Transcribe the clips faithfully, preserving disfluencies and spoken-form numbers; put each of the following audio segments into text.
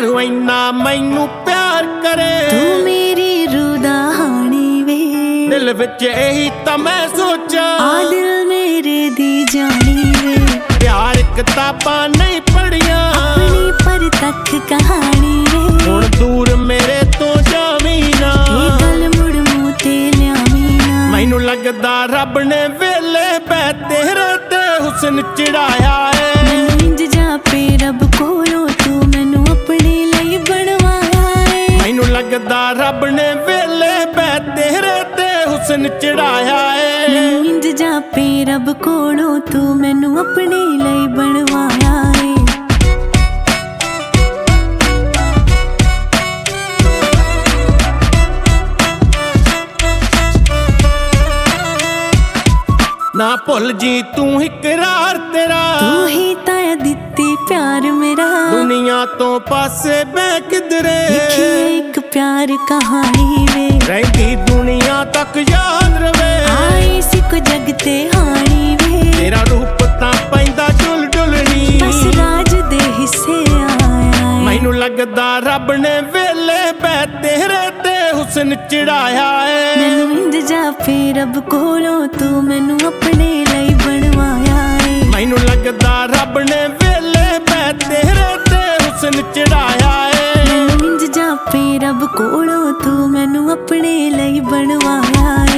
ਜਾਣੂ ਇੰਨਾ ਮੈਨੂੰ ਪਿਆਰ ਕਰੇ। ਤੂੰ ਮੇਰੀ ਰੂਹ ਦਾ ਹਾਣੀ ਵੇ, ਦਿਲ ਵਿੱਚ ਇਹੀ ਤਾਂ ਮੈਂ ਸੋਚਾਂ, ਆ ਦਿਲ ਮੇਰੇ ਦੀ ਜਾਣੀ ਵੇ। ਪਿਆਰ ਕਿਤਾਬਾਂ ਨਹੀਂ ਪੜ੍ਹੀਆਂ, ਆਪਣੀ ਪਰ ਤੱਕ ਕਹਾਣੀ ਵੇ। ਹੁਣ ਦੂਰ ਮੇਰੇ ਤੋਂ ਜਾਵੀਂ ਨਾ, ਇਹ ਗੱਲ ਮੁੜ ਮੂੰਹ ਤੇ ਲਿਆਵੀਂ ਨਾ। ਮੈਨੂੰ ਲੱਗਦਾ ਰੱਬ ਨੇ ਵੇਲੇ ਪੈ ਤੇਰੇ ਤੇ ਹੁਸਨ ਚੜਾਇਆ ਏ। ਮੈਨੂੰ ਇੰਜ ਜਾਪੇ ਰੱਬ ਕੋਲੋਂ ਤੂੰ ਮੈਨੂੰ ਆਪਣੇ ਲਈ ਬਣਵਾਇਆ ਏ। ਮੈਨੂੰ ਲੱਗਦਾ ਰੱਬ ਨੇ ਵੇਲੇ ਪੈ ਤੇਰੇ ਤੇ ਹੁਸਨ ਚੜਾਇਆ ਏ। ਮੈਨੂੰ ਇੰਜ ਜਾਪੇ ਰੱਬ ਕੋਲੋਂ ਤੂੰ ਮੈਨੂੰ ਆਪਣੇ ਲਈ ਬਣਵਾਇਆ ਏ। ਨਾ ਭੁੱਲ ਜੀ ਤੂੰ ਇਕਰਾਰ ਤੇਰਾ, ਤੂੰ ਹੀ ਤਾਂ ਦਿੱਤੀ ਪਿਆਰ ਮੇਰਾ। ਦੁਨੀਆ ਤੋਂ ਪਾਸੇ ਮੈਂ ਕਿਧਰੇ, ਲਿਖੀ ਇੱਕ ਪਿਆਰ ਕਹਾਣੀ ਵੇ। ਰਹਿੰਦੀ ਦੁਨੀਆ ਤੱਕ ਯਾਦ ਰਵੇ, ਆਈ ਸੀ ਕੋ ਜਗ ਤੇ ਹਾਣੀ ਵੇ। ਤੇਰਾ ਰੂਪ ਤਾਂ ਪੈਂਦਾ ਡੁੱਲ ਡੁੱਲਣੀ, ਬਸ ਰਾਜ ਦੇ ਹਿੱਸੇ ਆਇਆ ਏ। ਮੈਨੂੰ ਲੱਗਦਾ ਰੱਬ ਨੇ ਵੇਲੇ ਪੈ ਤੇਰੇ ਤੇ ਹੁਸਨ ਚੜਾਇਆ ਏ। ਮੈਨੂੰ ਇੰਜ ਜਾਪੇ ਰੱਬ ਕੋਲੋਂ ਤੂੰ ਮੈਨੂੰ ਆਪਣੇ ਲਈ ਬਣਵਾਇਆ ਏ। ਮੈਨੂੰ ਲੱਗਦਾ ਰੱਬ ਨੇ ਵੇਲੇ ਪੈ ਤੇਰੇ ਤੇ ਹੁਸਨ ਚੜਾਇਆ ਏ। ਮੈਨੂੰ ਇੰਜ ਜਾਪੇ ਰੱਬ ਕੋਲੋਂ ਤੂੰ ਮੈਨੂੰ ਆਪਣੇ ਲਈ ਬਣਵਾਇਆ ਏ।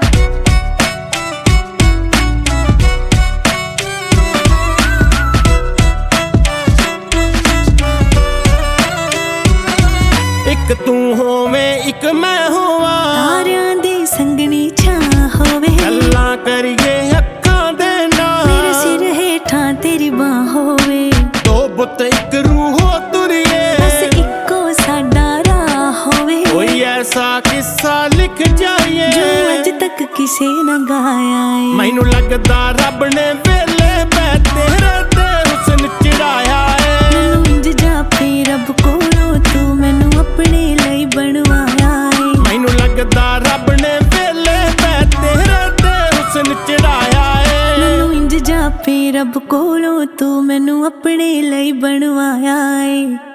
ਇੱਕ ਤੂੰ ਹੋਵੇਂ ਇੱਕ ਮੈਂ ਹੋਵਾਂ, ਤਾਰਿਆਂ ਦੀ ਸੰਗਣੀ ਛਾਂ ਹੋਵੇ। ਗੱਲਾਂ ਕਰੀਏ ਅੱਖਾਂ ਦੇ ਨਾਲ, ਮੇਰੇ ਸਿਰ ਹੇਠਾਂ ਤੇਰੀ ਬਾਹ ਹੋਵੇ। ਦੋ ਬੁੱਤ ਇੱਕ ਰੂਹ ਹੋ ਤੁਰੀਏ, ਬਸ ਇੱਕੋ ਸਾਡਾ ਰਾਹ ਹੋਵੇ। ਕੋਈ ਐਸਾ ਕਿੱਸਾ ਲਿਖ ਜਾਈਏ ਜੋ ਅੱਜ ਤੱਕ ਕਿਸੇ ਨਾ ਗਾਇਆ ਏ। ਮੈਨੂੰ ਲੱਗਦਾ ਰੱਬ ਨੇ ਵੇਲੇ ਪੈ ਤੇਰੇ ਤੇ ਹੁਸਨ ਚੜਾਇਆ ਏ। ਮੈਨੂੰ ਇੰਜ ਜਾਪੇ ਰੱਬ ਕੋਲੋਂ ਤੂੰ ਮੈਨੂੰ ਆਪਣੇ ਲਈ ਬਣਵਾਇਆ ਏ। ਮੈਨੂੰ ਲੱਗਦਾ ਰੱਬ ਨੇ ਵੇਲੇ ਪੈ ਤੇਰੇ ਤੇ ਹੁਸਨ ਚੜਾਇਆ ਏ। ਮੈਨੂੰ ਇੰਜ ਜਾਪੇ ਰੱਬ ਕੋਲੋਂ ਤੂੰ ਮੈਨੂੰ ਆਪਣੇ ਲਈ ਬਣਵਾਇਆ ਏ।